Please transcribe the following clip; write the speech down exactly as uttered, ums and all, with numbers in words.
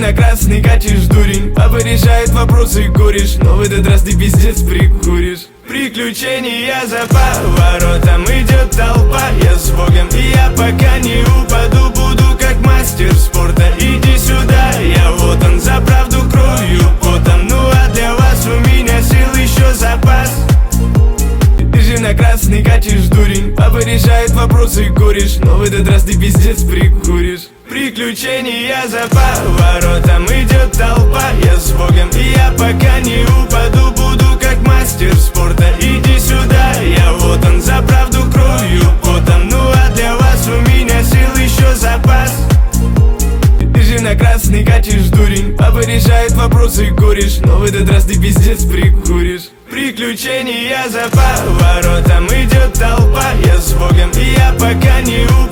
на красный катишь, дурень. Папа решает вопросы, куришь, но в этот раз ты пиздец прикуришь. Приключения за поворотом, идет толпа. Я с Богом, и я пока не упаду, буду как мастер спорта. Иди сюда, я вот он, за правду кровью, потом. Ну а для вас у меня сил еще запас. Ты же на красный катишь, дурень. Папа решает вопросы, куришь, но в этот раз ты пиздец прикуришь. Приключения за поворотом, идет толпа. Я с Богом, и я пока не упаду, буду как мастер спорта. Иди сюда, я вот он, за правду кровью, потом. Ну а для вас у меня сил еще запас. Ты же на красный катишь, дурень. Папа решает вопросы, куришь, но в этот раз ты пиздец прикуришь. Приключения за поворотом, идет толпа. Я с Богом, и я пока не упаду.